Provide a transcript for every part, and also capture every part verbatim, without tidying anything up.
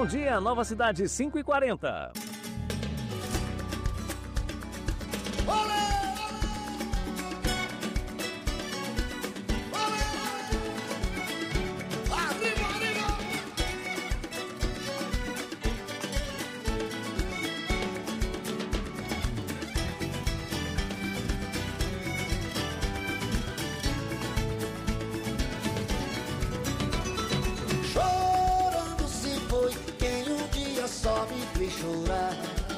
dia, Nova Cidade, cinco e quarenta. Só me fez chorar.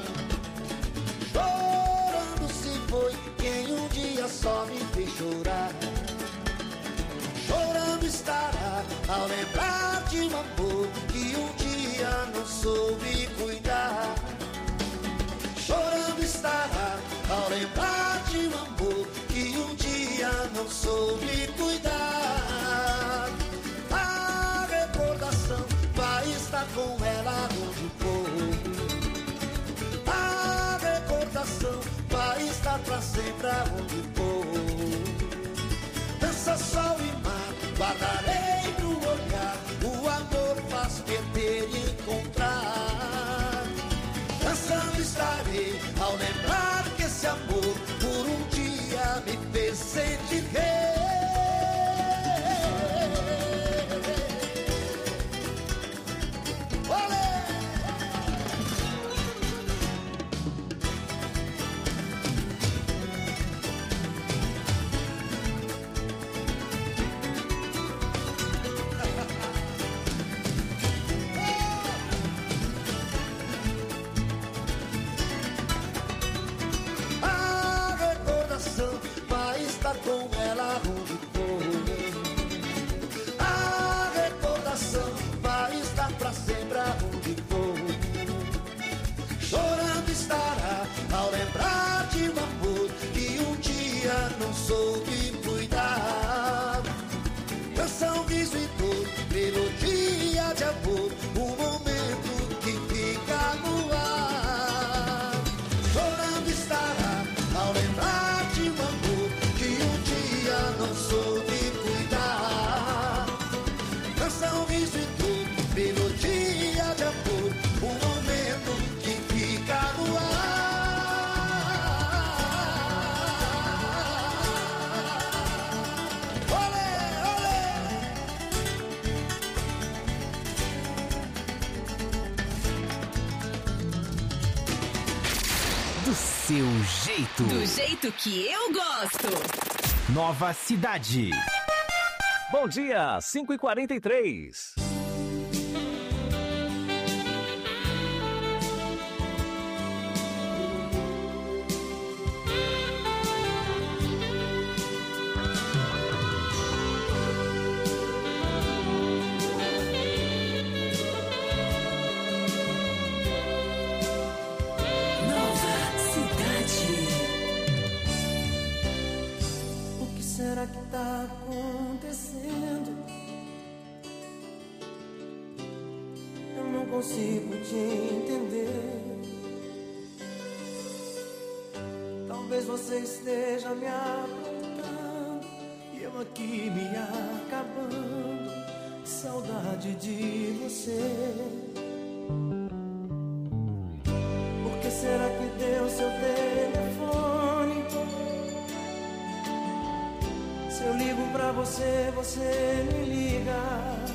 Chorando se foi quem um dia só me fez chorar. Chorando estará ao lembrar de um amor que um dia não soube cuidar. Chorando estará ao lembrar de um amor que um dia não soube cuidar. A recordação vai estar com ela onde for. A recordação vai estar pra sempre aonde for. Dança, sol e mar, guardarei no olhar. O amor faz perder e encontrar. Dançando estarei ao lembrar que esse amor por um dia me fez sentir rei. Com ela onde for. A recordação vai estar pra sempre aonde for. Chorando estará ao lembrar de um amor que um dia não soube cuidar. Canção, riso e dor, melodia de amor, um momento que fica no ar. Chorando estará ao lembrar de um amor que um dia não soube cuidar. Canção, riso e dor, melodia de amor, um momento que fica no ar. Olé, olé. Do seu jeito. Do jeito que eu gosto. Nova Cidade. Bom dia, cinco e quarenta e três. Será que tá acontecendo? Eu não consigo te entender. Talvez você esteja me aprontando e eu aqui me acabando. Saudade de você. Por que será que deu seu telefone? Se eu ligo pra você, você me liga.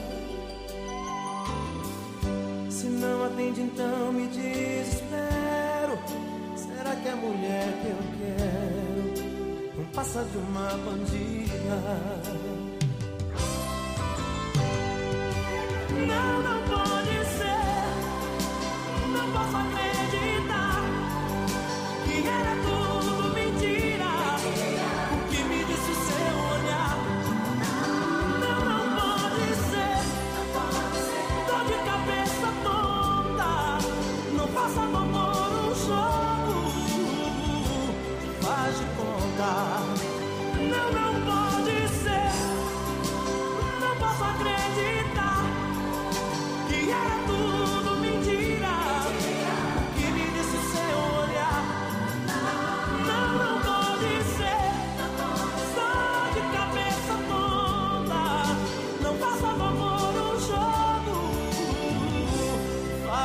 Se não atende, então me desespero. Será que é a mulher que eu quero não passa de uma bandida? Não, não pode ser. Não posso acreditar que era tudo mentira. O que me disse o seu olhar? Não, não pode ser. Tô de cabeça tonta. Não faça do amor um jogo. Faz de conta. Não, não pode ser. Não posso acreditar que era tudo mentira. O que me disse o seu olhar? Não, não pode ser. Só de cabeça tonta. Não faça do amor um jogo.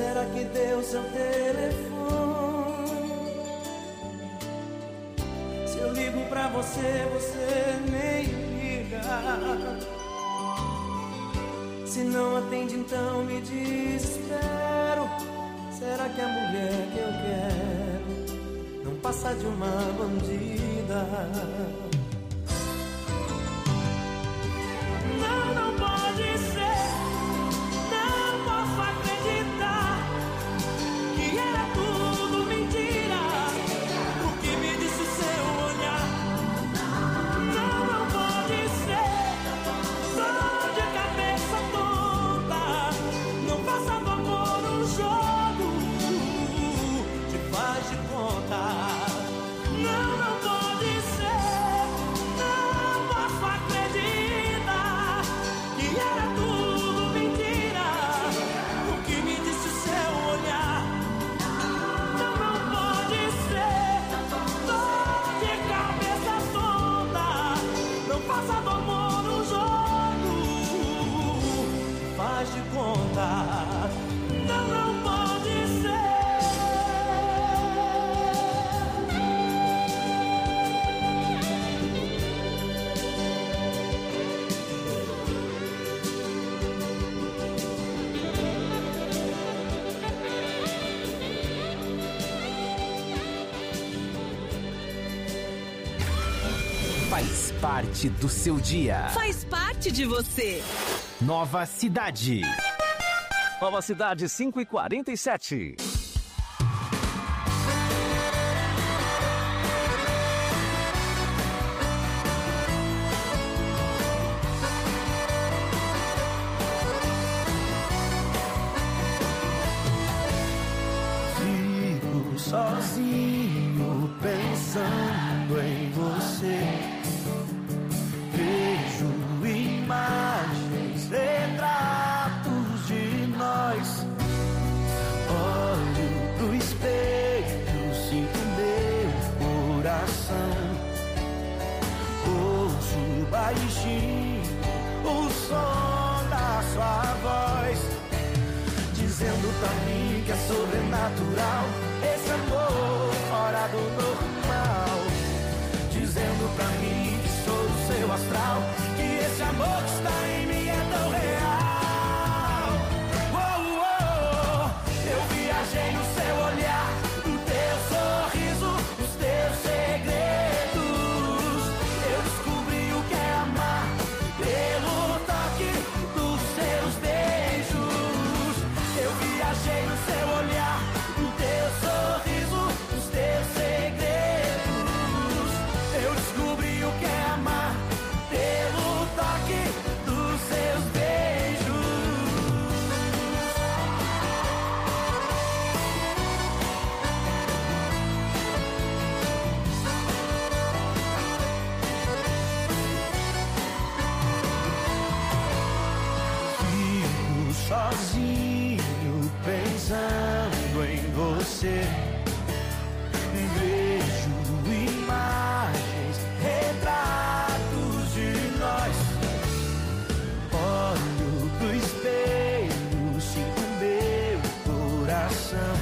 será que deu seu telefone? Se eu ligo pra você, você nem liga. Se não atende, então me desespero. Será que a mulher que eu quero não passa de uma bandida? Não, não pode ser. Não posso acreditar que era tudo mentira. O que me disse o seu olhar? Não, não pode ser. Só de cabeça tonta. Não faça do amor um jogo. Te faz de conta. Não, não pode ser. Não posso acreditar que era tudo mentira. O que me disse o seu olhar? Não, não pode ser. Tô de cabeça tonta. Não faça do amor um jogo. Faz de conta. Não, não pode ser. Faz parte do seu dia. Faz parte de você. Nova Cidade. Nova Cidade, cinco e quarenta e sete. Fico sozinho pensando em você. Vejo imagens, retratos de nós. Olho pro espelho, sinto meu coração. Ouço baixinho o som da sua voz, dizendo pra mim que é sobrenatural esse amor fora do normal. Dizendo pra mim que sou o seu astral, que esse amor que está em mim é tão real. Oh, oh, oh. Eu viajei no seu olhar, no teu sorriso, nos teus segredos. Eu descobri o que é amar pelo toque dos seus beijos. Eu viajei no seu olhar, no teu sorriso, nos teus segredos. Eu descobri o que é amar pelo toque dos seus beijos. Fico sozinho pensando em você. Vejo imagens, retratos de nós. Olho pro espelho, sinto meu coração.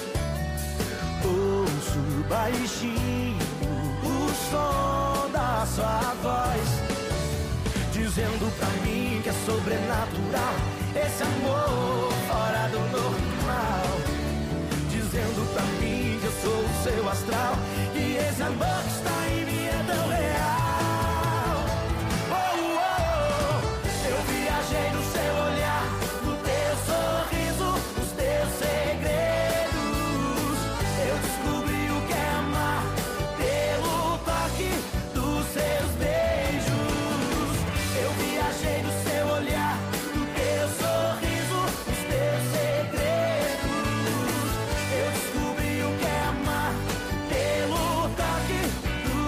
Ouço baixinho o som da sua voz, dizendo pra mim que é sobrenatural esse amor fora do normal. Dizendo pra mim que eu sou o seu astral, que esse amor que está em mim é tão real. Oh, oh, oh. Eu viajei no seu olhar, no teu sorriso, nos teus segredos. Eu descobri o que é amar pelo toque dos seus beijos. Eu viajei no seu olhar, no teu sorriso, nos teus segredos. Eu descobri o que é amar pelo toque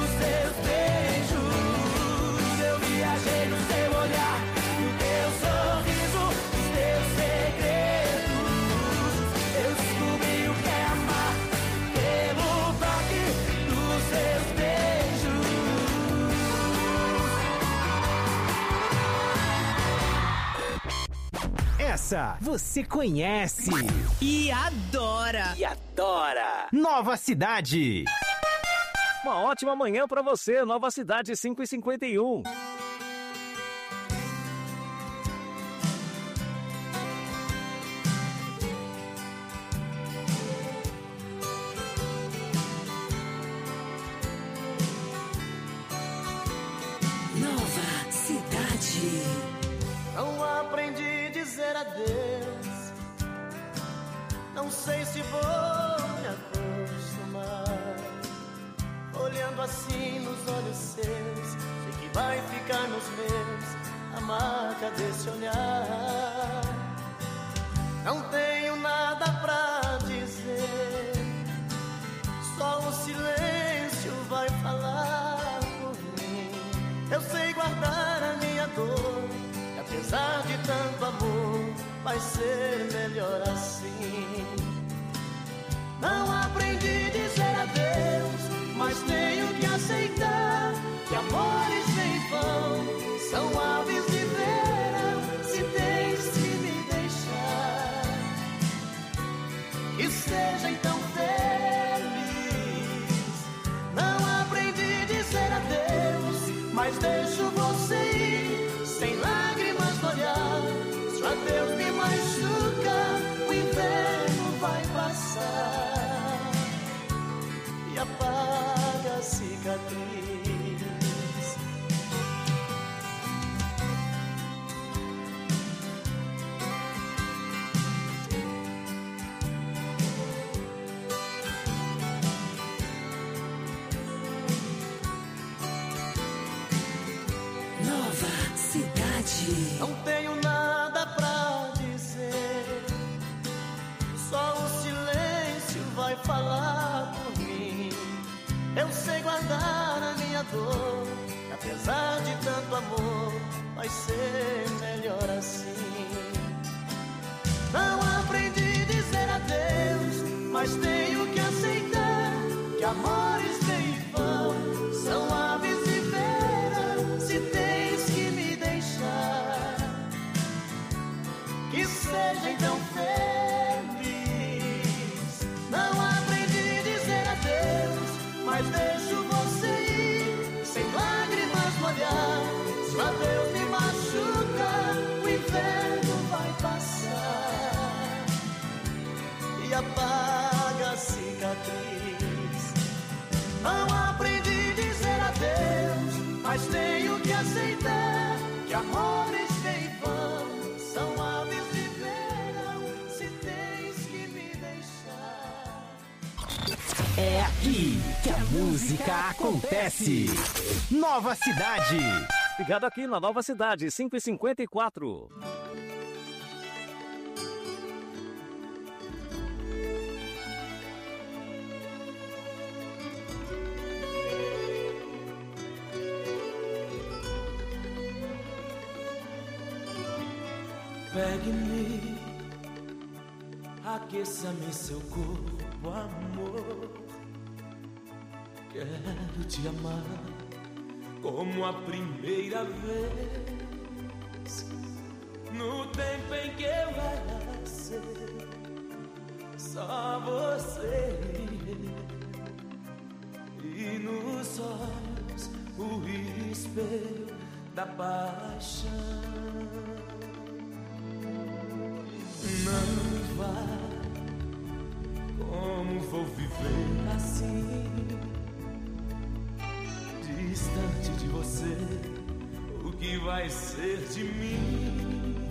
gosta, você conhece E adora. e adora. Nova Cidade. Uma ótima manhã pra você, Nova Cidade cinco e cinquenta e um. Nova Cidade. Não aprendi a dizer adeus. Não sei se vou me acostumar. Olhando assim nos olhos seus, sei que vai ficar nos meus a marca desse olhar. Não tenho nada pra dizer, só o silêncio vai falar por mim. Eu sei guardar a minha dor, e apesar de tanto amor, vai ser melhor assim. Não aprendi a dizer adeus, mas tenho que aceitar que amores sem vão são aves de verão. Se tens que me deixar, que seja então feliz. Não aprendi a dizer adeus, mas deixo você ir sem lágrimas no olhar. Se o adeus me machuca, o inverno vai passar e apaga a cicatriz. Nova Cidade. Não tenho nada pra dizer, só o silêncio vai falar por mim. Eu sei guardar a minha dor, e apesar de tanto amor, vai ser melhor assim. Não aprendi a dizer adeus, mas tenho que aceitar que amores vêm e vão são aves de verão. Se tens que me deixar, que seja então feliz. Não aprendi a dizer adeus, mas deixo você ir sem lágrimas no olhar. Se o adeus me machuca, o inverno vai passar e apaga a cicatriz. Não aprendi a dizer adeus, mas tenho que aceitar que amores vêm e vão são aves de verão. Se tens que me deixar. É aqui que a música acontece. Nova Cidade. Ligado aqui na Nova Cidade cinco e cinquenta e quatro. Pegue-me, aqueça-me seu corpo, amor. Quero te amar como a primeira vez, no tempo em que eu era seu, só você e nos olhos o espelho da paixão. Não vai, como vou viver assim, distante de você, o que vai ser de mim?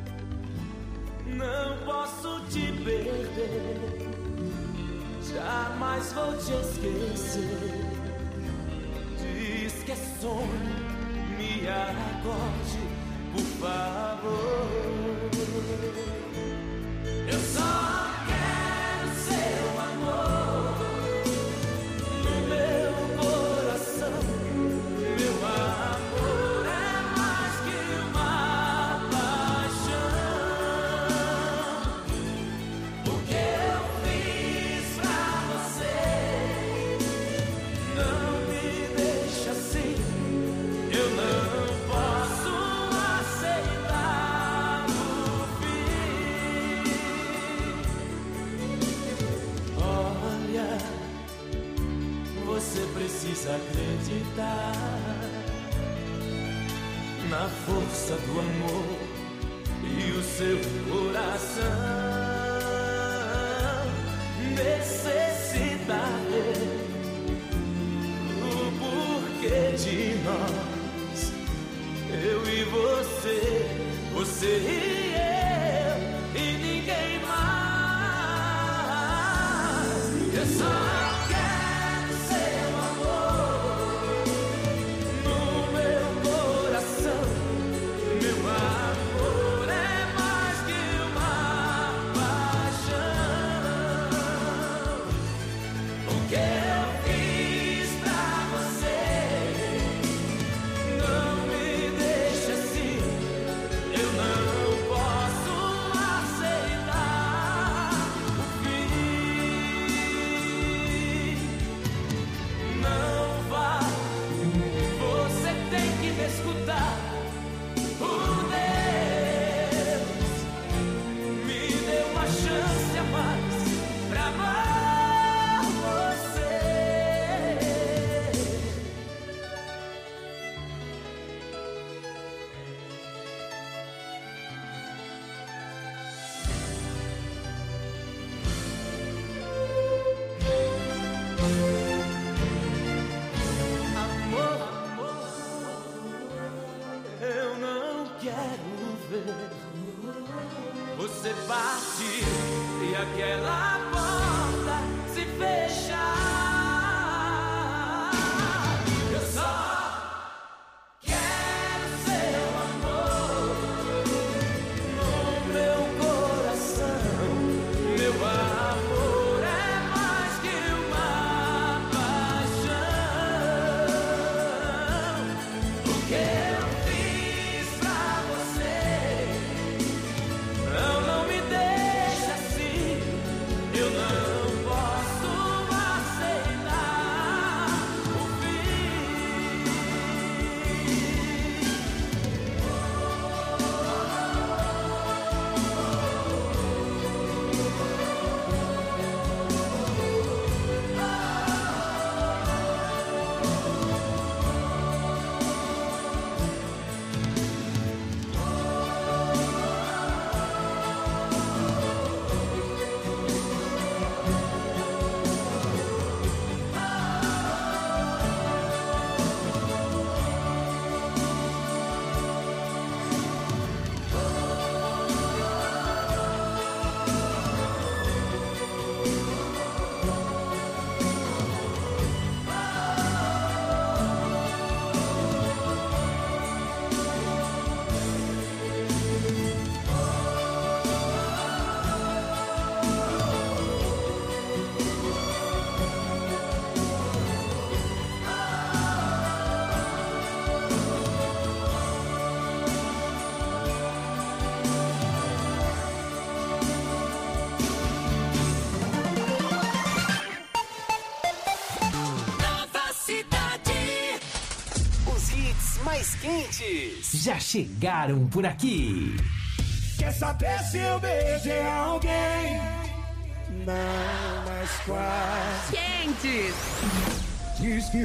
Não posso te perder, jamais vou te esquecer. Diz que é sonho, me acorde, por favor. Eu só quero seu amor no meu coração. Meu amor é mais que uma paixão. O que eu fiz pra você não me deixa assim. Eu não posso aceitar na força do amor e o seu coração. Necessidade, o porquê de nós, eu e você, você e eu, e ninguém mais. Eu só quero seu amor no meu coração. Meu amor é mais que uma paixão. O que eu fiz pra você não me deixa assim. Eu não posso aceitar o fim. Não vá, você tem que me escutar. Por Deus, me dê uma chance a mais pra amar você. Amor, eu não quero ver você partir e aquela porta se fechar. Eu só quero seu amor no meu coração. Meu amor é mais que uma paixão. O que eu fiz pra você não, não me deixa assim. Eu não posso aceitar o fim. Nova Cidade. Os hits mais quentes já chegaram por aqui. Quer saber se eu beijei alguém? Não, mas quase. Quentes. Diz que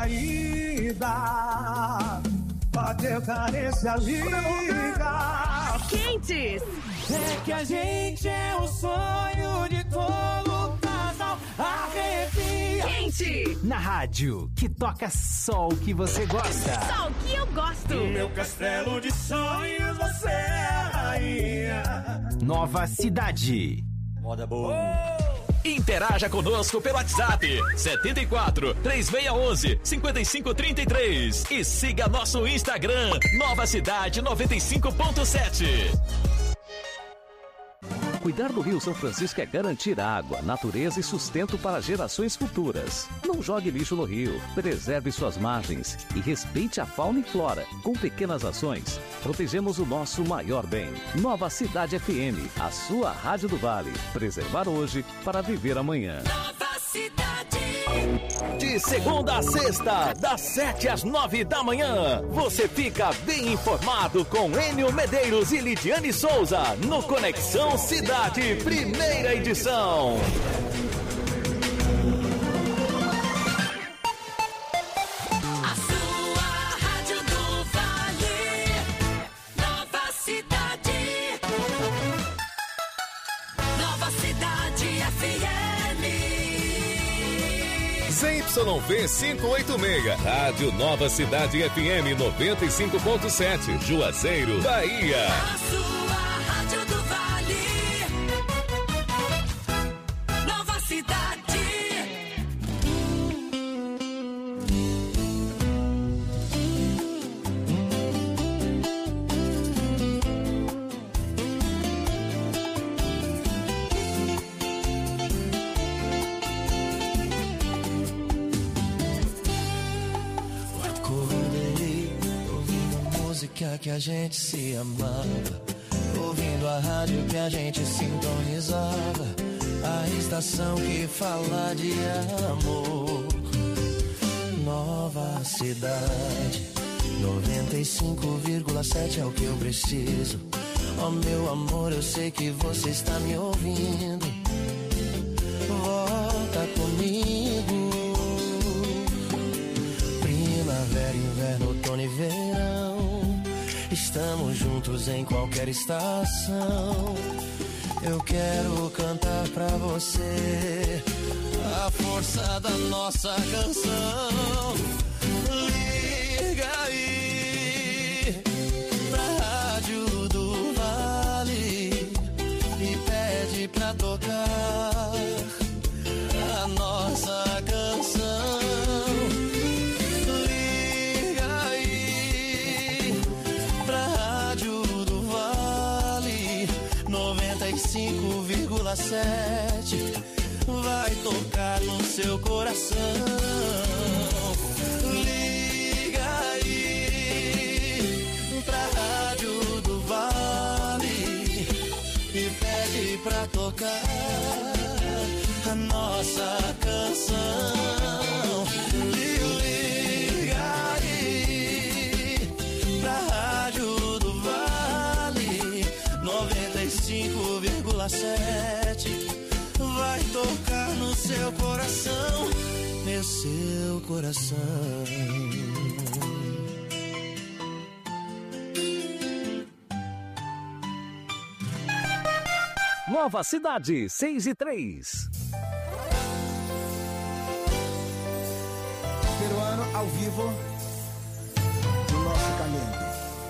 recaída, bateu carência, liga. Quentes. É que a gente é o sonho de todo casal. Arrepia. Quente. Na rádio, que toca só o que você gosta. Só o que eu gosto. No meu castelo de sonhos você é a rainha. Nova Cidade. Moda boa. Interaja conosco pelo WhatsApp setenta e quatro, três seis um um, cinco cinco três três e siga nosso Instagram Nova Cidade noventa e cinco ponto sete. Cuidar do Rio São Francisco é garantir água, natureza e sustento para gerações futuras. Não jogue lixo no rio, preserve suas margens e respeite a fauna e flora. Com pequenas ações, protegemos o nosso maior bem. Nova Cidade F M, a sua rádio do Vale. Preservar hoje para viver amanhã. Nova Cidade. De segunda a sexta, das sete às nove da manhã, você fica bem informado com Enio Medeiros e Lidiane Souza no Conexão Cidade, primeira edição. A sua rádio do Vale. Y V quinhentos e oitenta e seis. Rádio Nova Cidade F M noventa e cinco ponto sete. Juazeiro, Bahia. A sua Rádio do Vale. Nova Cidade. Que a gente se amava, ouvindo a rádio que a gente sintonizava, a estação que fala de amor. Nova Cidade, noventa e cinco vírgula sete é o que eu preciso. Oh meu amor, eu sei que você está me ouvindo. Volta comigo. Primavera, inverno, outono e verão, estamos juntos em qualquer estação. Eu quero cantar pra você a força da nossa canção. Liga aí pra Rádio do Vale e pede pra tocar a nossa canção. cinco vírgula sete vai tocar no seu coração. Liga aí pra Rádio do Vale e pede pra tocar a nossa canção. Liga aí pra Rádio do Vale noventa e cinco vírgula sete vai tocar no seu coração, meu seu coração. Nova Cidade, seis e três. Peruano ao vivo no nosso caminho.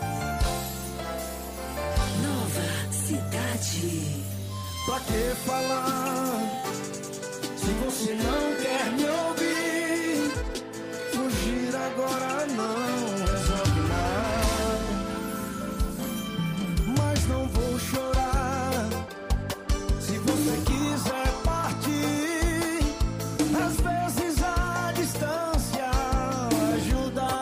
Nova Cidade. Pra que falar se você não quer me ouvir? Fugir agora não resolve nada, mas não vou chorar se você quiser partir. Às vezes a distância ajuda,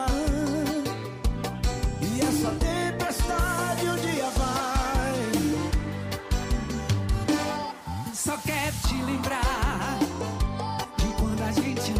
e essa tempestade um dia vai. Só quero te lembrar de quando a gente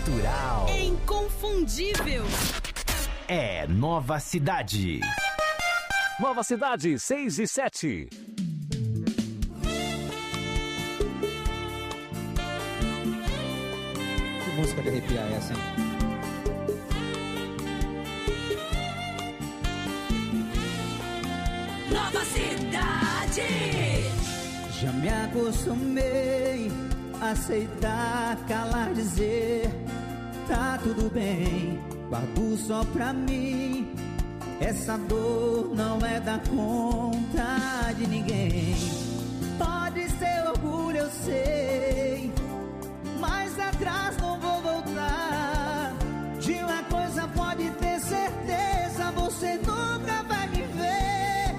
natural, inconfundível. É Nova Cidade. Nova Cidade, seis e sete. Que música de arrepiar é essa, hein? Nova Cidade. Já me acostumei a aceitar, calar, dizer tá tudo bem, guardo só pra mim. Essa dor não é da conta de ninguém. Pode ser orgulho, eu sei, mas atrás não vou voltar. De uma coisa pode ter certeza, você nunca vai me ver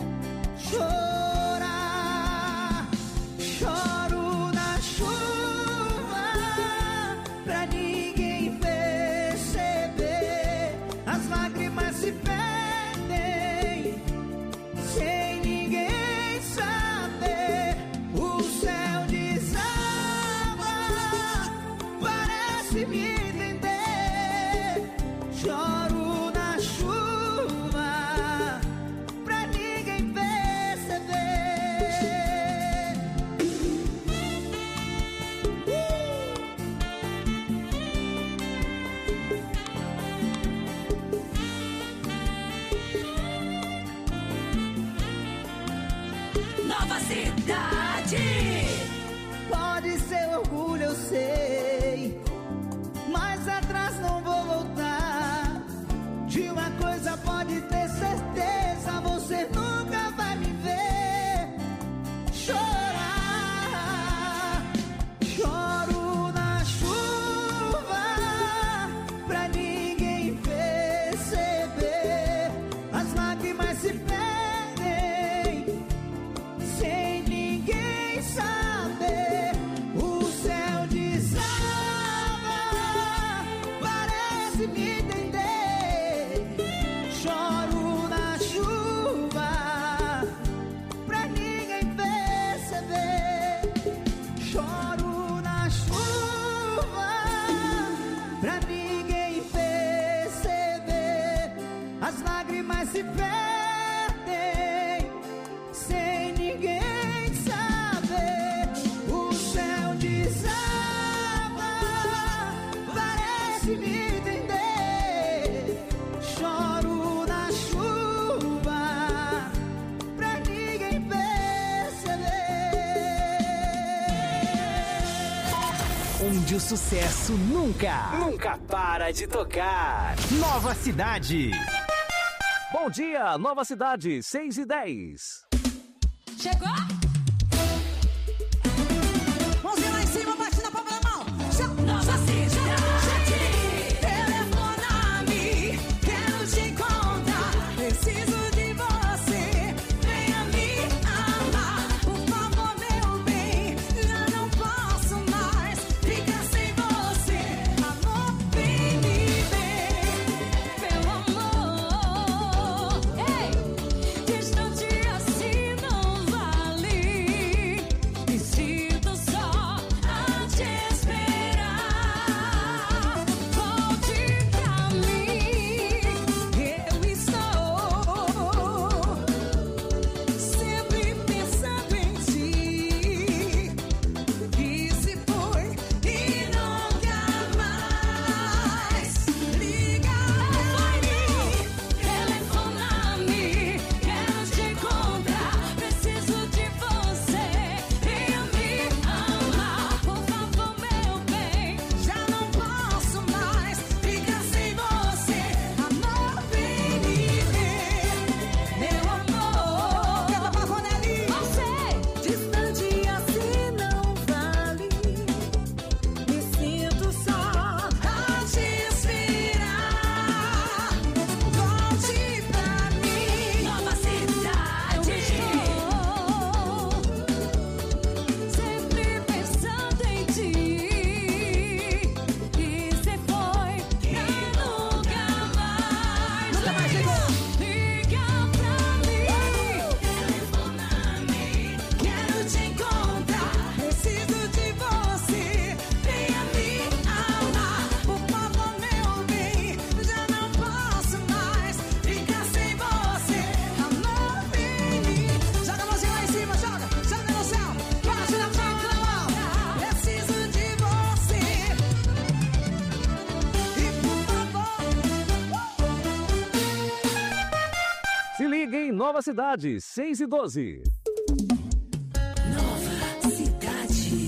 chorar. Choro na chuva pra ninguém perceber. As lágrimas se perdem sem ninguém saber. O céu desaba, parece me entender. Choro na chuva pra ninguém perceber. Nova Cidade. Pode ser orgulho, eu sei, mas atrás não vou voltar. De uma coisa pode ter certeza, você nunca vai me ver chorar. Choro na chuva pra ninguém perceber. As lágrimas se perdem sem ninguém saber. O céu desaba, parece me entender. Choro na chuva pra ninguém perceber. Choro na chuva pra ninguém perceber. As lágrimas se perdem sem ninguém saber. O céu desaba, parece me entender. Choro na chuva pra ninguém perceber. Onde o sucesso nunca, nunca para de tocar. Nova Cidade. Bom dia, Nova Cidade, seis e dez. Chegou? Mãozinha lá em cima, bate na palma da mão. Nova Cidade. Telefona-me, quero te encontrar. Preciso de você, venha me amar. Por favor, meu bem, eu não posso mais ficar sem você. Amor, vem me ver, meu amor. Ei, distante assim não vale. Nova Cidade, seis e doze. Nova Cidade.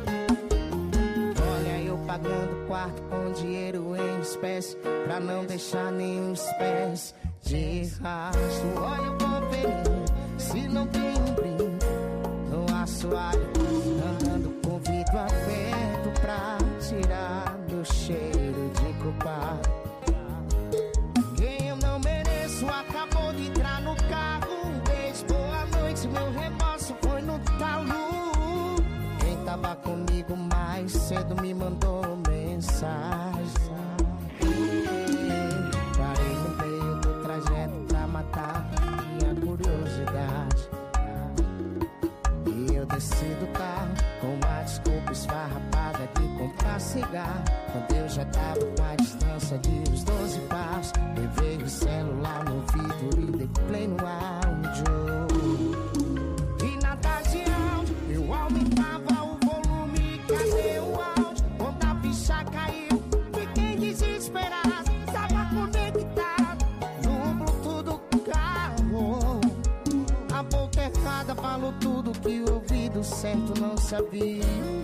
Olha eu pagando quarto com dinheiro em espécie, pra não deixar nenhum espécie de rastro. Olha eu vou ver se não tem um brinco no assoalho, andando com vidro aberto pra tirar do cheiro de culpado. Quem eu não mereço acabou de entrar no carro. Um beijo, boa noite, meu remorso foi no talo. Quem tava comigo mais cedo me mandou mensagem. Parei no meio do trajeto pra matar minha curiosidade. E eu desci do carro com uma desculpa esfarrapada de comprar cigarro, quando eu já tava com a distância de uns doze passos. Levei o celular no vidro e dei play no áudio. E nada de áudio, eu aumentava o volume. Cadê o áudio? Quando a ficha caiu, fiquei desesperado. Tava conectado no Bluetooth do carro. A boca errada falou tudo que o ouvido certo não sabia.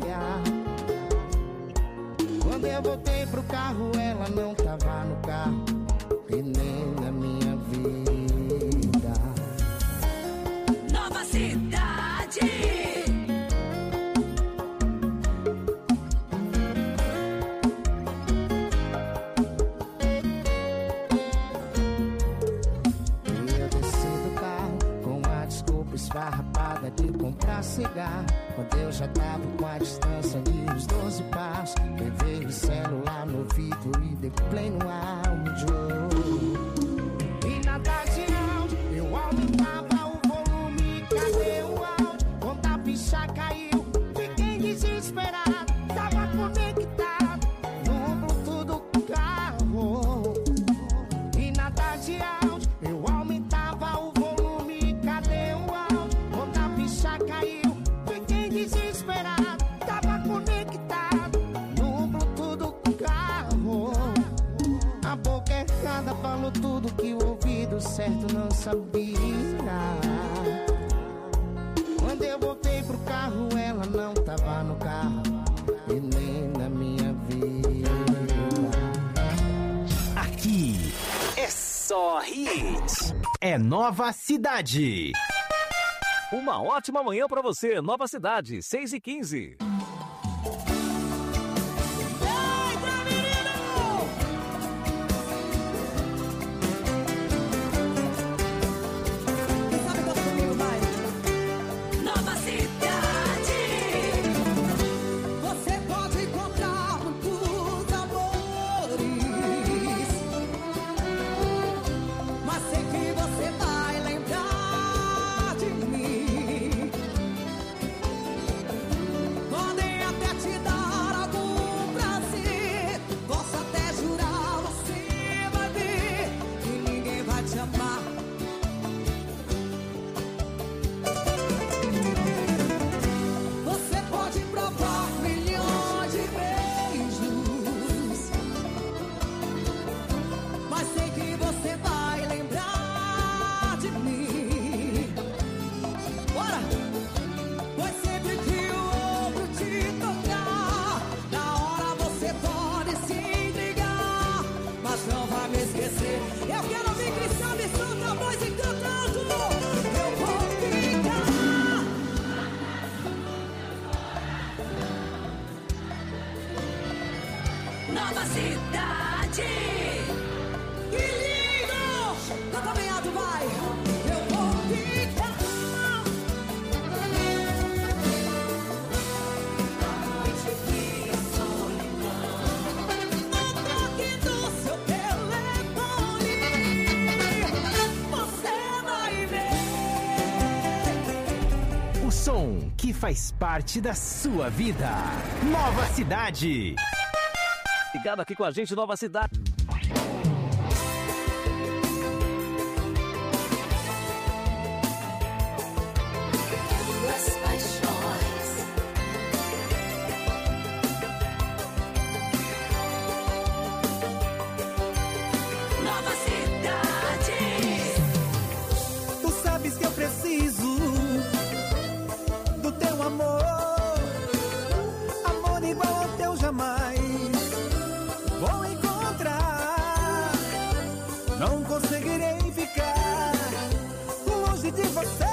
Quando eu voltei pro carro, ela não tava no carro e nem na minha vida. Nova Cidade. Eu desci do carro com a desculpa esfarrapada de comprar cigarro, quando eu já tava com a distância de uns doze passos. Levei o celular no vidro e dei play no áudio. E nada de áudio, eu aumentava o volume. Cadê o áudio? Quando a ficha caiu, fiquei desesperado. Tava conectado no Bluetooth do carro. E nada de áudio, eu aumentava o volume. Cadê o áudio? Quando a ficha caiu, fiquei desesperado. Tava conectado no Bluetooth do carro. A boca errada falou tudo que o ouvido certo não sabia. Quando eu voltei pro carro, ela não tava no carro e nem na minha vida. Aqui é só hits. É Nova Cidade. Uma ótima manhã pra você, Nova Cidade, seis e quinze. Nova Cidade. Você pode encontrar muitos amores, mas sei que você vai lembrar de mim. Podem até te dar algum prazer, posso até jurar, você vai ver que ninguém vai te amar. Você pode provar milhões de beijos, mas sei que você vai lembrar de mim. Bora! Pois sempre que o outro te tocar, na hora você pode se entregar, mas não vai me esquecer. Eu quero ouvir Cristiano e Santa Voz e cantando. Eu vou ficar. Nova Cidade. Que lindo! Canta bem alto, vai. Eu vou ficar. Noite de solidão. No toque do seu telefone, você vai ver. O som que faz parte da sua vida. Nova Cidade. Ligado aqui com a gente, Nova Cidade. Duas paixões. Nova Cidade. Tu sabe igual ao teu jamais vou encontrar. Não conseguirei ficar longe de você.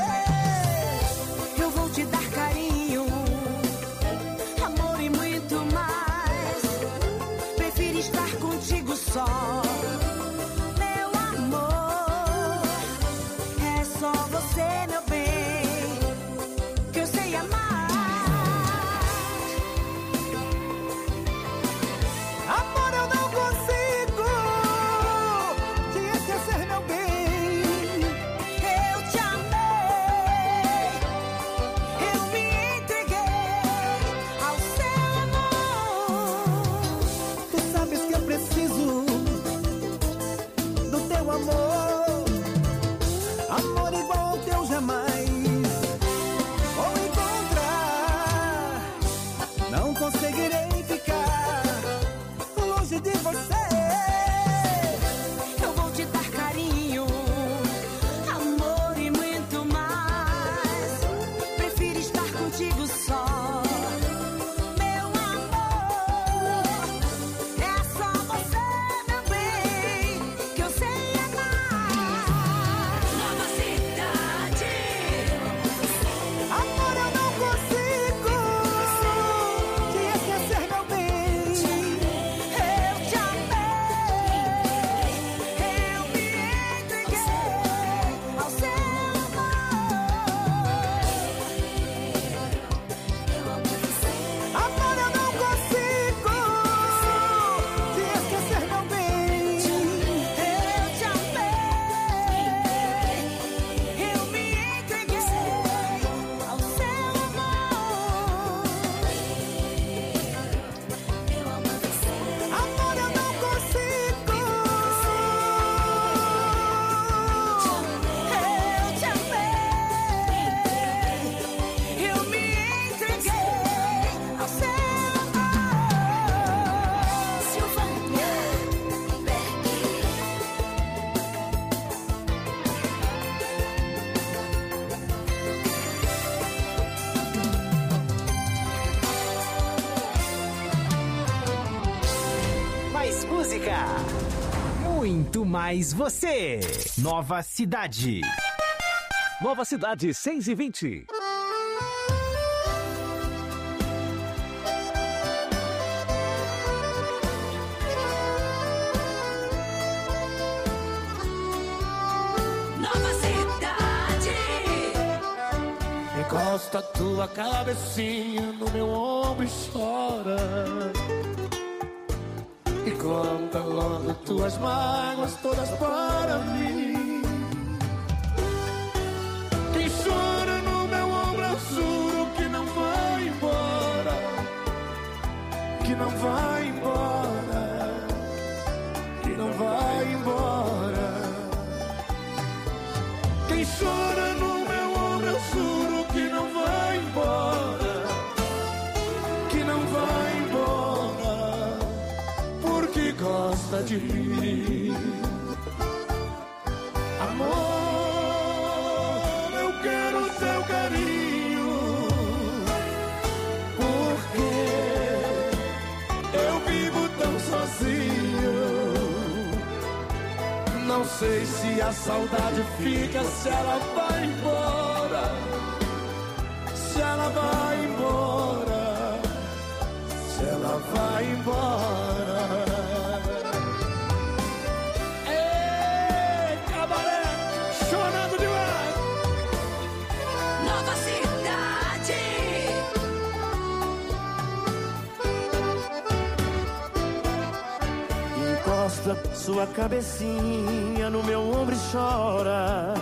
Eu vou te dar carinho, amor e muito mais. Prefiro estar contigo só. Meu amor, é só você, meu bem, que eu sei amar. Amor, eu não consigo te esquecer, meu bem. Eu te amei, eu me entreguei ao seu amor. Tu sabes que eu preciso do teu amor. Amor igual ao teu jamais vou encontrar. Não conseguirei ficar longe de você. Eu vou te dar carinho, amor e muito mais. Prefiro estar contigo só. Meu amor, é só você, meu bem, que eu sei amar. Nova cidade. Amor, eu não consigo te esquecer, meu bem. Eu te amei, eu me entreguei ao seu Amor, eu não consigo te esquecer, meu bem. Eu te amei, eu me entreguei ao seu amor. Eu amo você. Amor, eu não consigo. Eu te amei, eu me entreguei ao seu amor. Silvânia, Mais música, muito mais você. Nova Cidade. Nova Cidade seis e vinte. Nova cidade. Encosta tua cabecinha no meu ombro e chora. E conta logo tuas mágoas todas para mim. Quem chora no meu ombro eu juro que não vai embora. Que não vai embora. Que não vai embora. Quem chora no meu ombro eu juro que não vai embora. Que não vai embora. Porque gosta de mim. Amor, eu quero teu carinho. Porque eu vivo tão sozinho. Não sei se a saudade fica, se ela vai embora. Se ela vai embora. Se ela vai embora. Ei, cabaré, chorando demais. Nova cidade. Encosta sua cabecinha no meu ombro e chora.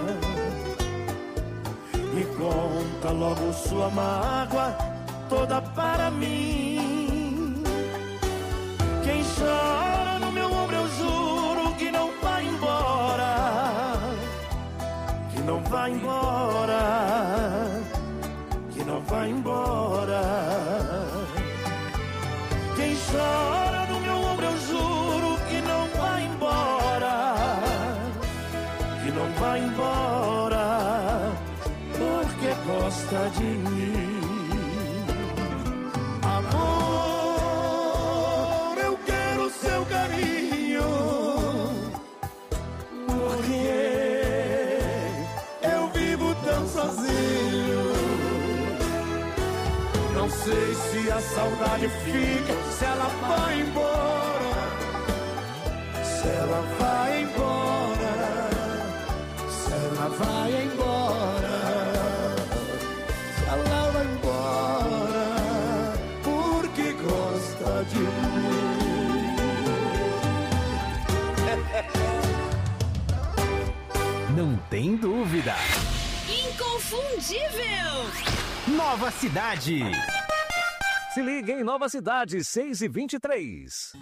E conta logo sua mágoa toda para mim. Quem chora no meu ombro eu juro que não vai embora. Que não vai embora. Que não vai embora. Quem chora no meu ombro eu juro que não vai embora. Que não vai embora. Porque gosta de mim. Amor, fica, se ela vai embora, se ela vai embora, se ela vai embora, se ela vai embora, porque gosta de mim. Não tem dúvida. Inconfundível. Nova Cidade. Se liga em Nova Cidade, seis e vinte e três.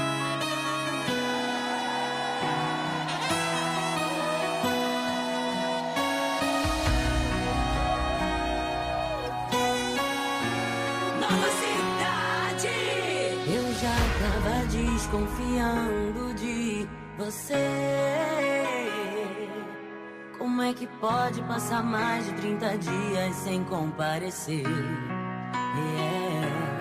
Nova Cidade. Eu já tava desconfiando de você. Como é que pode passar mais de trinta dias sem comparecer? Yeah.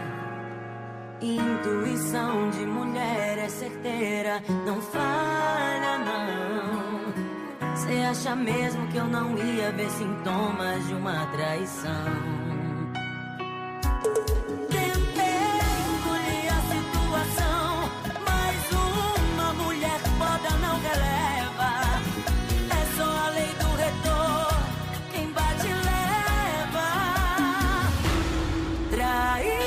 Intuição de mulher é certeira, não falha não. Cê acha mesmo que eu não ia ver sintomas de uma traição? Tentei engolir a situação, mas uma mulher foda não releva. É só a lei do retorno, quem bate leva. Trair,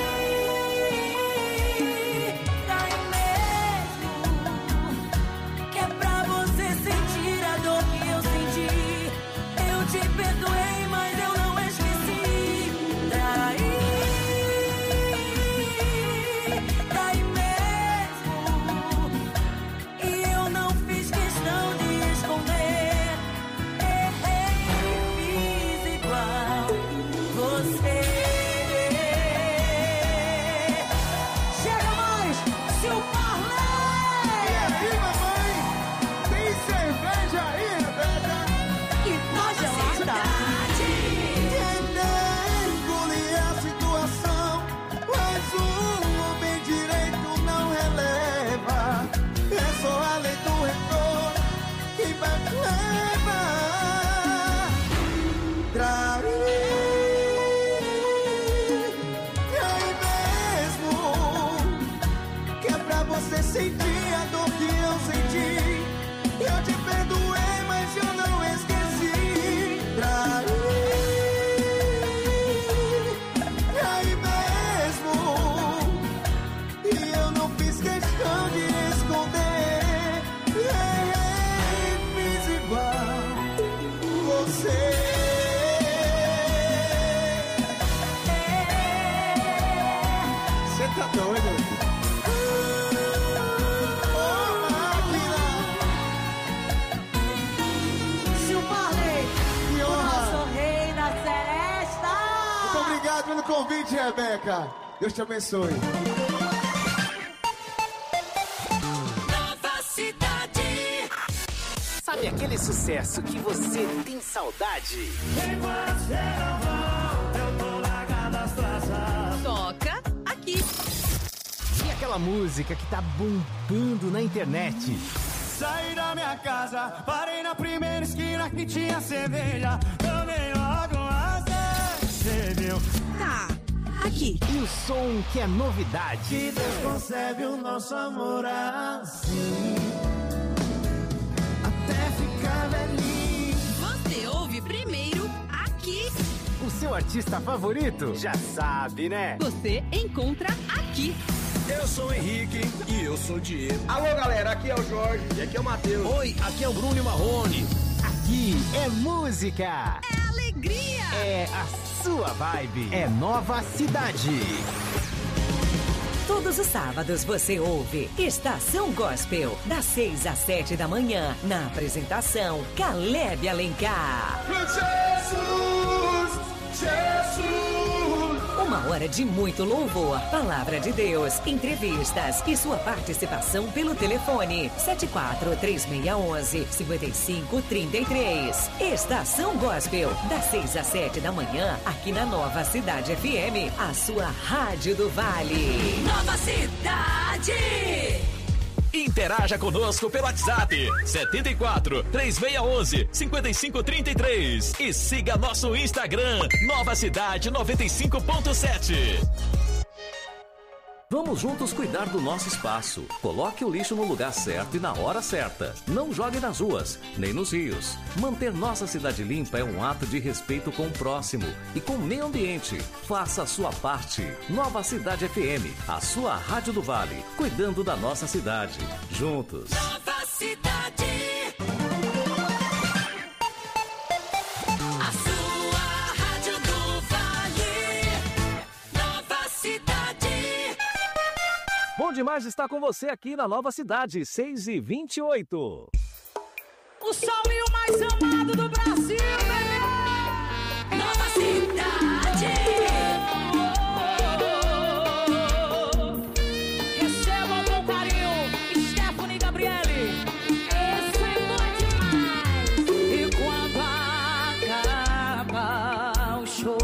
trair mesmo, que é pra você sentir a dor que eu senti. Eu te perdoei, mas eu não esqueci. Trair, trair mesmo, e eu não fiz questão de esconder. Errei, fiz igual você. Chega mais, seu Marley! E aqui, mamãe, tem cerveja aí, Rebeca? E nós gelada. Tentei engolir a situação, mas o homem direito não releva. É só a lei do retorno que vai te levar. Trair, trair mesmo, que é pra você sentir a dor que eu senti. Eu te perdoei, mas eu não esqueci. Trair, trair mesmo, e eu não fiz questão de esconder. Errei, fiz igual você. Você tá doido? Ô, máquina! Seu Marley, Que o nosso honra! rei da seresta. Muito obrigado pelo convite, Rebeca. Deus te abençoe. Nova Cidade. Sabe aquele sucesso que você tem saudade? Toca aqui. E aquela música que tá bombando na internet? Saí da minha casa, parei na primeira esquina que tinha cerveja. Tomei logo uma cerveja. Tá, aqui. E o som que é novidade? Que Deus concebe o nosso amor assim, até ficar velhinho. Você ouve primeiro aqui. O seu artista favorito? Já sabe, né? Você encontra aqui. Eu sou o Henrique e eu sou o Diego. Alô, galera, aqui é o Jorge e aqui é o Matheus. Oi, aqui é o Bruno e Marrone. Aqui é música. É alegria. É a sua vibe. É Nova Cidade. Todos os sábados você ouve Estação Gospel, das seis às sete da manhã, na apresentação Caleb Alencar. Jesus, Jesus. Uma hora de muito louvor, palavra de Deus, entrevistas e sua participação pelo telefone sete quatro três seis um um cinco cinco três três. Estação Gospel, das seis às sete da manhã, aqui na Nova Cidade F M, a sua rádio do Vale. Nova Cidade. Interaja conosco pelo WhatsApp setenta e quatro, três seis um um, cinco cinco três três e siga nosso Instagram Nova Cidade noventa e cinco ponto sete. Vamos juntos cuidar do nosso espaço. Coloque o lixo no lugar certo e na hora certa. Não jogue nas ruas, nem nos rios. Manter nossa cidade limpa é um ato de respeito com o próximo e com o meio ambiente. Faça a sua parte. Nova Cidade F M, a sua Rádio do Vale, cuidando da nossa cidade. Juntos. Nova Cidade. A sua Rádio do Vale. Nova Cidade. Bom demais estar com você aqui na Nova Cidade, seis e vinte e oito. O sol e o mais amado do Brasil, bebê! Nova Cidade. Recebam com carinho, Stephanie e Gabriele. Isso é bom demais. E quando acaba o show,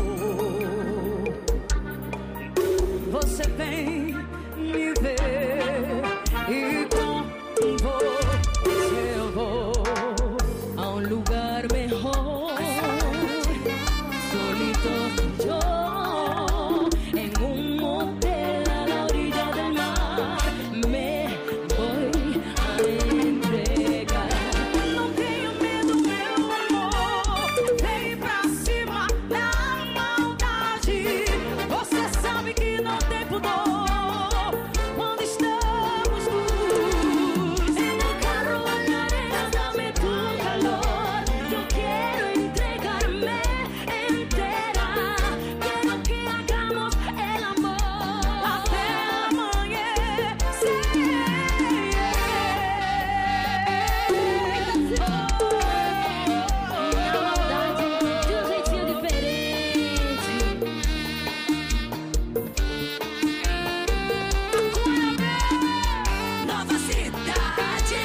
você vem me ver e com você eu vou a um lugar melhor. Solito yo en un hotel a la orilla del mar me voy a entregar. Não tenha medo, meu amor, vem pra cima da maldade. Você sabe que não tem pudor quando estamos nus. En el carro, en la arena, dame tu calor. Yo quiero entregarme entera. Quiero que hagamos el amor até amanhecer. Na maldade, de um jeitinho diferente. Nova Cidade.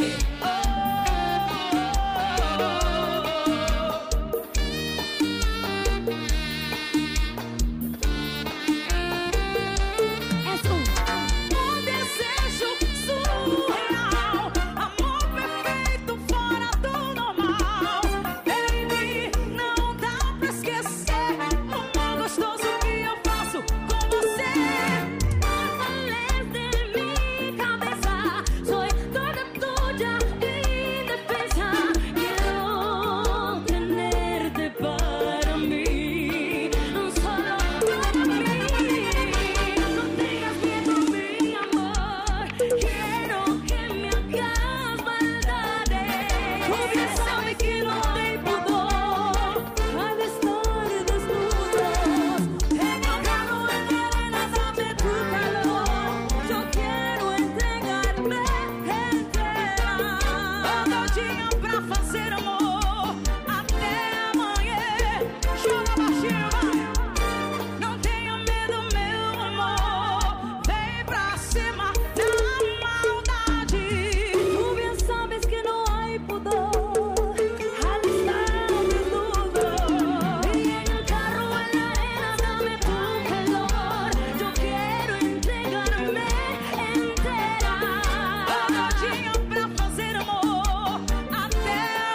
Um desejo surreal, amor perfeito fora do normal. Baby, não dá pra esquecer o amor gostoso que eu faço com você. Sales de mi cabeza, soy toda tuya y defensa. Quiero tenerte para mí, solo para mí. No tengas miedo, mi amor, quiero que me hagas maldades. Você sabe que não tem pudor Al estar desnudos, en el carro, en la arena, dame tu calor. Yo quiero entregarme entera. A notinha pra fazer amor até amanhã. Joga baixinho, vai. Não tenha medo, meu amor, vem pra cima da maldade. tú bien sabes que no hay pudor al estar desnudo. Y en el carro, en la arena, dame tu calor. Yo quiero entregarme entera. A notinha pra fazer amor até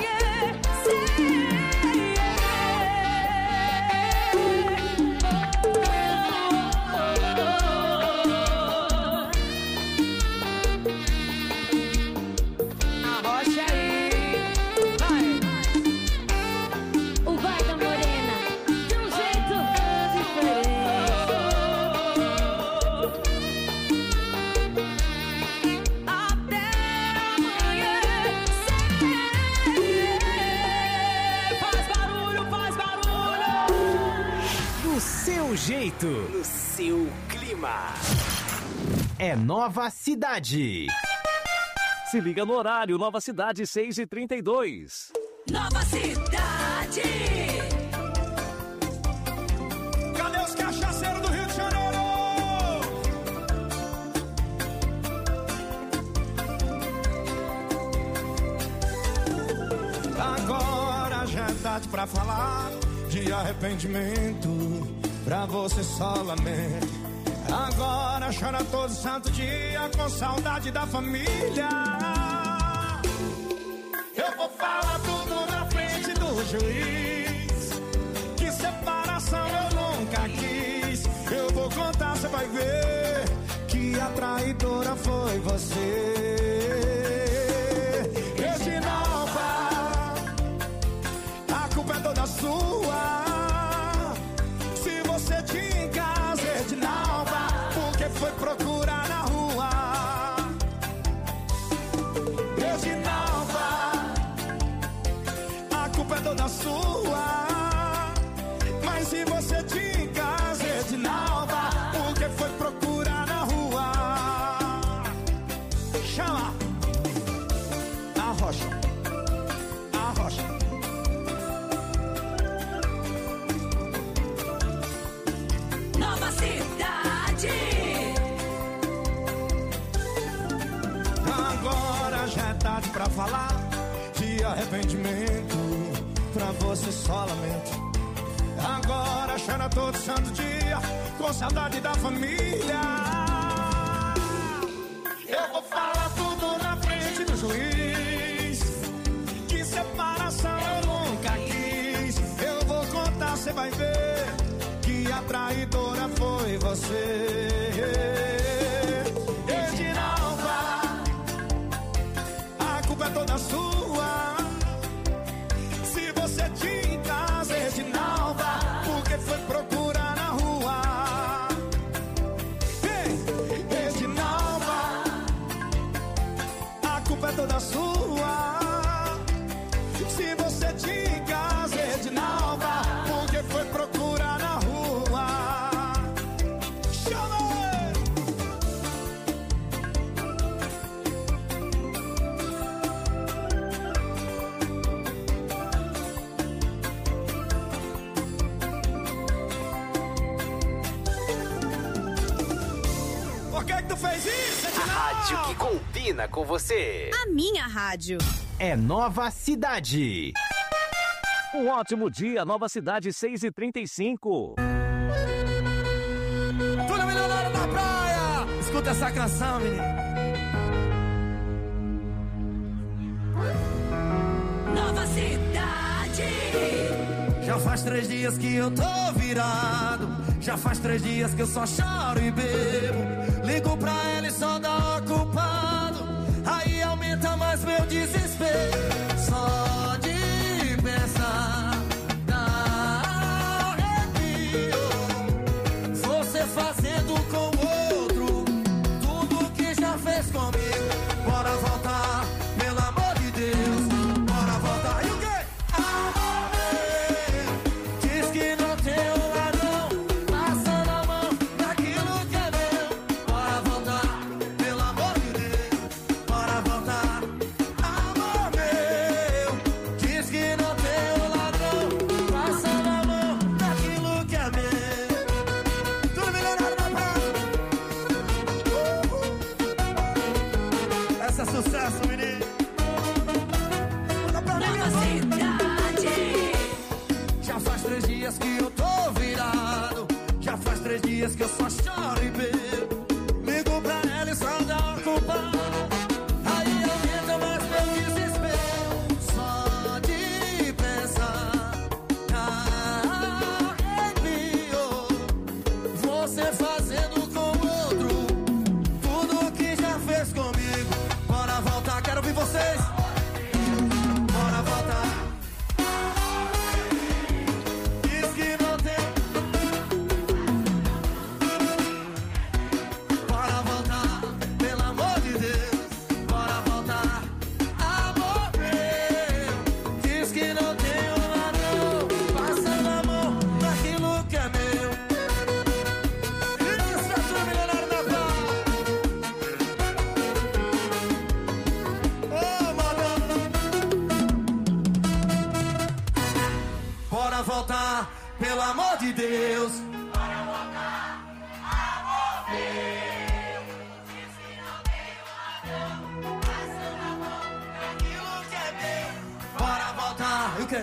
amanhecer. Arrocha aí, vai. O vai da morena, de um jeito diferente. Até amanhecer. Faz barulho, faz barulho. Do seu jeito, no seu clima. É Nova Cidade. Se liga no horário, Nova Cidade, seis e trinta e dois. Nova Cidade. Cadê os cachaceiros do Rio de Janeiro? Agora já é tarde pra falar de arrependimento, pra você só lamento. Agora chora todo santo dia com saudade da família. Eu vou falar tudo na frente do juiz, que separação eu nunca quis. Eu vou contar, você vai ver. que a traidora foi você. Reginalva, a culpa é toda sua. Se você tinha em casa, Reginalva, por que foi procurar na rua? Reginalva, a culpa é toda sua. Mas se você tinha em casa, Reginalva, por que foi procurar na rua? Chama a rocha, a rocha. Nova Cidade. Agora já é tarde pra falar de arrependimento. Pra você só lamento. Agora chora todo santo dia, com saudade da família. Eu vou falar tudo na frente do juiz, que separação eu nunca quis. Eu vou contar, cê vai ver, que a traidora foi você. Reginalva, a culpa é toda sua. Se você tinha em casa, Reginalva, por que foi procurar na rua? Ei, Reginalva, a culpa é toda sua. Se você tinha em casa, Reginalva, por que foi procurar na rua? Chama! Por que que tu fez isso, A rádio que combina com você. A minha rádio. É Nova Cidade. Um ótimo dia, Nova Cidade, seis e trinta e cinco. Tudo milionário na praia! Escuta essa canção, menino. Nova Cidade. Já faz três dias que eu tô virado. Já faz três dias que eu só choro e bebo. Ligo pra ela e só dá ocupado. Aí aumenta mais meu desespero. Só de pensar na arrepio. Você fazendo com outro tudo que já fez comigo. Bora voltar, pelo amor de Deus. Bora voltar. E o quê? Amor meu, diz que não tem um ladrão passando a mão naquilo que é meu. Bora voltar, pelo amor de Deus. Bora voltar. Amor meu, diz que não tem um ladrão passando a mão naquilo que é meu. Tudo milionário na praia. Uh! Essa é sucesso, menino. Manda pra mim, Nova irmão. Cidade. Já faz três dias que eu tô virado. Já faz três dias que eu só choro e bebo. Ligo pra ela e só dá ocupado. Aí aumenta mais meu desespero. Só de pensar na arrepio. Você fazendo com outro tudo que já fez comigo. Bora voltar, quero ouvir vocês. Bora voltar. Diz que não tem. Bora voltar, pelo amor de Deus. Bora voltar. Amor meu, diz que não tem um ladrão passando a mão naquilo que é meu. Isso é tudo milionário na praia. Ô, madame. Bora voltar, pelo amor de Deus. Bora voltar, amor meu. Diz que não tem um ladrão passando a mão naquilo que é meu. Bora voltar, e o quê?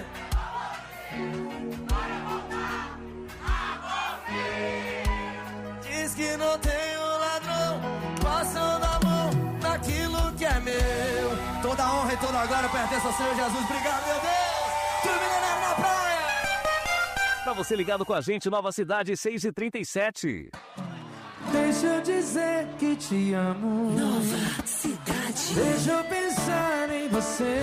Bora voltar, amor meu. Diz que não tem um ladrão passando a mão naquilo que é meu. Toda honra e toda glória pertence ao Senhor Jesus. Obrigado, meu Deus. Tudo milionário na praia. Pra você ligado com a gente, Nova Cidade, seis e trinta e sete. Deixa eu dizer que te amo. Nova Cidade. Deixa eu pensar em você.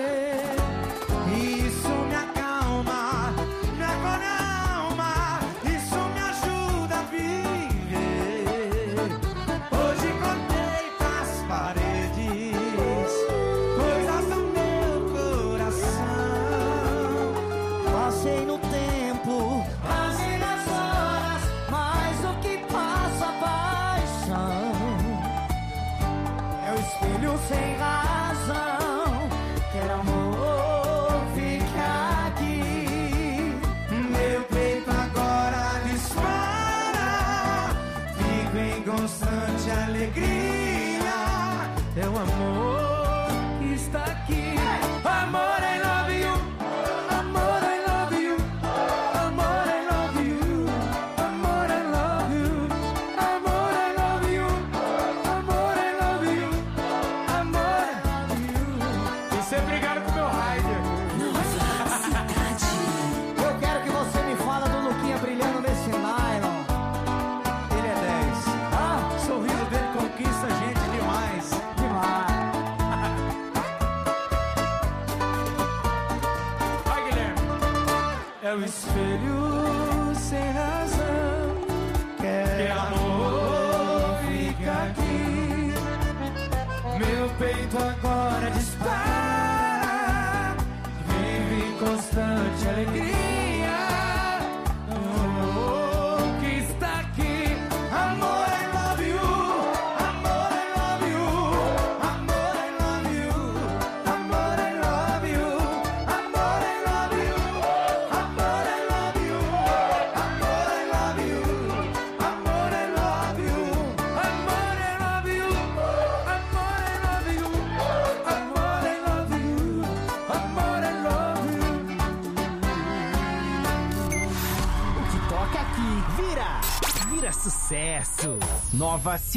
Isso me acalma, me acolhe a alma. Isso me ajuda a viver. Hoje contei pras paredes coisas do meu coração. Passei no tempo, passei nas horas, mas o que passa a paixão é o espelho sem razão. Quero amor, fica aqui. Meu peito agora dispara. Fico em constante alegria. É o amor que está aqui. Amor, I love you. Amor, I love you. Amor, I love you. Amor, I love you. Amor, I love you. Amor, I love you. Amor, I love you. Vocês brigaram com o meu Raider. Eu quero que você me fala do Luquinha brilhando nesse nylon. Ele é dez. Ah, o sorriso dele conquista a gente demais. Demais. Vai, Guilherme. É o espelho sem razão. Quer amor, fica aqui. Meu peito agora dispara. Vive em constante alegria. Oh, que está aqui. Amor, I love you. Amor, I love you. Amor, I love you. Amor, I love you. Amor, I love you. Amor, I love you. Amor, I love you. Amor, I love you. Amor, I love you. Amor, I love you. Amor, I love you. Amor, I love you. O que toca aqui vira, vira sucesso. Nova Cidade.